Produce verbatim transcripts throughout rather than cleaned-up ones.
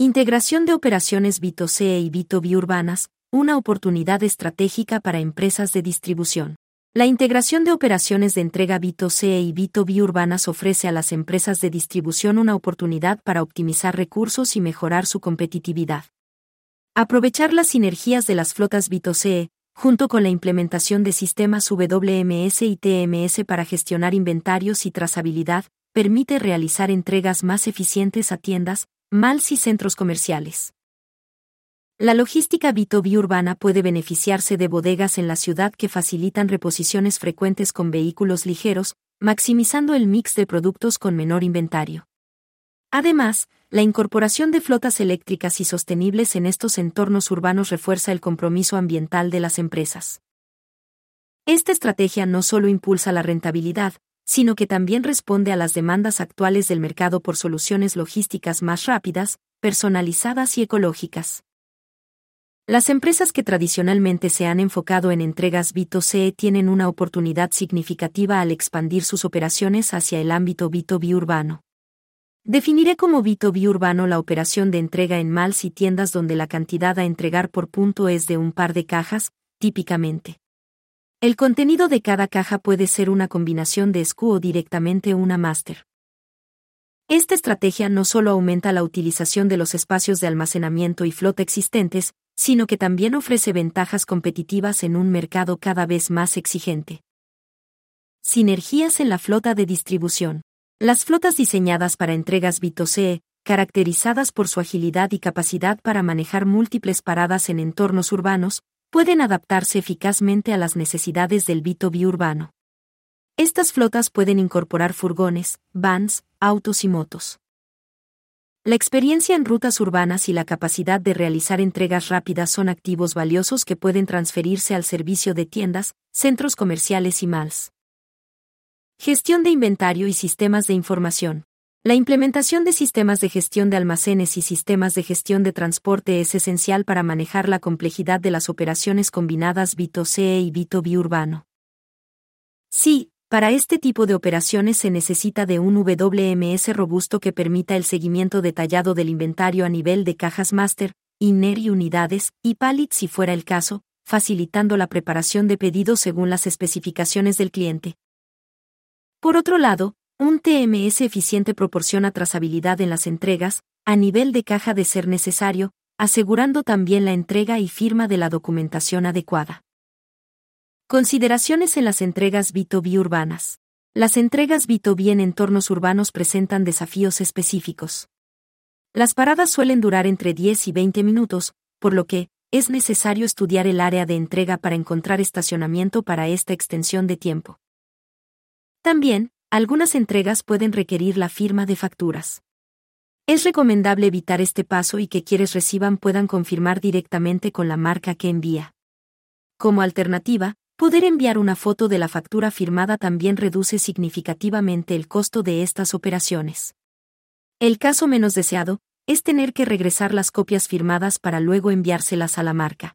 Integración de operaciones B dos C y B dos B urbanas, una oportunidad estratégica para empresas de distribución. La integración de operaciones de entrega B dos C y B dos B urbanas ofrece a las empresas de distribución una oportunidad para optimizar recursos y mejorar su competitividad. Aprovechar las sinergias de las flotas B dos C, junto con la implementación de sistemas W M S y T M S para gestionar inventarios y trazabilidad, permite realizar entregas más eficientes a tiendas, malls y centros comerciales. La logística B dos B urbana puede beneficiarse de bodegas en la ciudad que facilitan reposiciones frecuentes con vehículos ligeros, maximizando el mix de productos con menor inventario. Además, la incorporación de flotas eléctricas y sostenibles en estos entornos urbanos refuerza el compromiso ambiental de las empresas. Esta estrategia no solo impulsa la rentabilidad, sino que también responde a las demandas actuales del mercado por soluciones logísticas más rápidas, personalizadas y ecológicas. Las empresas que tradicionalmente se han enfocado en entregas B dos C tienen una oportunidad significativa al expandir sus operaciones hacia el ámbito B dos B urbano. Definiré como B dos B urbano la operación de entrega en malls y tiendas donde la cantidad a entregar por punto es de un par de cajas, típicamente. El contenido de cada caja puede ser una combinación de S K U o directamente una máster. Esta estrategia no solo aumenta la utilización de los espacios de almacenamiento y flota existentes, sino que también ofrece ventajas competitivas en un mercado cada vez más exigente. Sinergias en la flota de distribución. Las flotas diseñadas para entregas B dos C, caracterizadas por su agilidad y capacidad para manejar múltiples paradas en entornos urbanos, pueden adaptarse eficazmente a las necesidades del B dos B urbano. Estas flotas pueden incorporar furgones, vans, autos y motos. La experiencia en rutas urbanas y la capacidad de realizar entregas rápidas son activos valiosos que pueden transferirse al servicio de tiendas, centros comerciales y malls. Gestión de inventario y sistemas de información. La implementación de sistemas de gestión de almacenes y sistemas de gestión de transporte es esencial para manejar la complejidad de las operaciones combinadas B dos C y B dos B urbano. Sí, para este tipo de operaciones se necesita de un W M S robusto que permita el seguimiento detallado del inventario a nivel de cajas máster, I N E R y unidades, y pallets si fuera el caso, facilitando la preparación de pedidos según las especificaciones del cliente. Por otro lado, un T M S eficiente proporciona trazabilidad en las entregas, a nivel de caja de ser necesario, asegurando también la entrega y firma de la documentación adecuada. Consideraciones en las entregas B dos B urbanas. Las entregas B dos B en entornos urbanos presentan desafíos específicos. Las paradas suelen durar entre diez y veinte minutos, por lo que es necesario estudiar el área de entrega para encontrar estacionamiento para esta extensión de tiempo. También, algunas entregas pueden requerir la firma de facturas. Es recomendable evitar este paso y que quienes reciban puedan confirmar directamente con la marca que envía. Como alternativa, poder enviar una foto de la factura firmada también reduce significativamente el costo de estas operaciones. El caso menos deseado es tener que regresar las copias firmadas para luego enviárselas a la marca.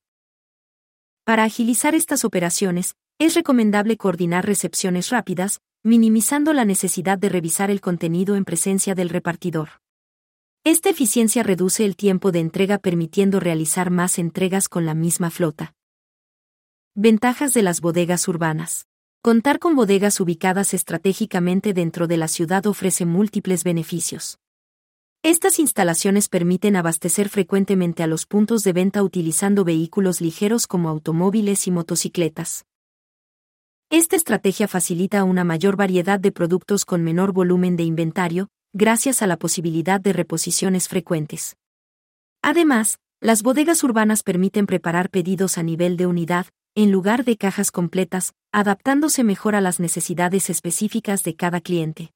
Para agilizar estas operaciones, es recomendable coordinar recepciones rápidas, minimizando la necesidad de revisar el contenido en presencia del repartidor. Esta eficiencia reduce el tiempo de entrega permitiendo realizar más entregas con la misma flota. Ventajas de las bodegas urbanas. Contar con bodegas ubicadas estratégicamente dentro de la ciudad ofrece múltiples beneficios. Estas instalaciones permiten abastecer frecuentemente a los puntos de venta utilizando vehículos ligeros como automóviles y motocicletas. Esta estrategia facilita una mayor variedad de productos con menor volumen de inventario, gracias a la posibilidad de reposiciones frecuentes. Además, las bodegas urbanas permiten preparar pedidos a nivel de unidad, en lugar de cajas completas, adaptándose mejor a las necesidades específicas de cada cliente.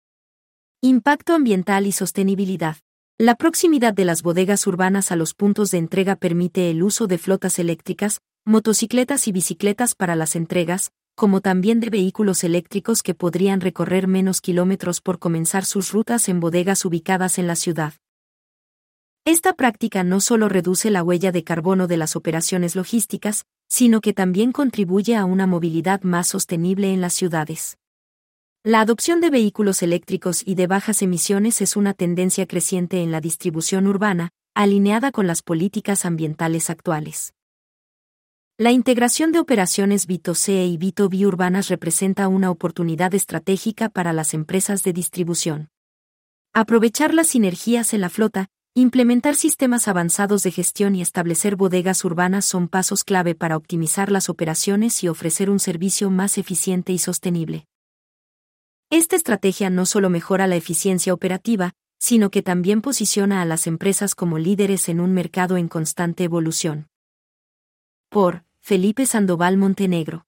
Impacto ambiental y sostenibilidad. La proximidad de las bodegas urbanas a los puntos de entrega permite el uso de flotas eléctricas, motocicletas y bicicletas para las entregas, como también de vehículos eléctricos que podrían recorrer menos kilómetros por comenzar sus rutas en bodegas ubicadas en la ciudad. Esta práctica no solo reduce la huella de carbono de las operaciones logísticas, sino que también contribuye a una movilidad más sostenible en las ciudades. La adopción de vehículos eléctricos y de bajas emisiones es una tendencia creciente en la distribución urbana, alineada con las políticas ambientales actuales. La integración de operaciones B dos C y B dos B urbanas representa una oportunidad estratégica para las empresas de distribución. Aprovechar las sinergias en la flota, implementar sistemas avanzados de gestión y establecer bodegas urbanas son pasos clave para optimizar las operaciones y ofrecer un servicio más eficiente y sostenible. Esta estrategia no solo mejora la eficiencia operativa, sino que también posiciona a las empresas como líderes en un mercado en constante evolución. Por Felipe Sandoval Montenegro.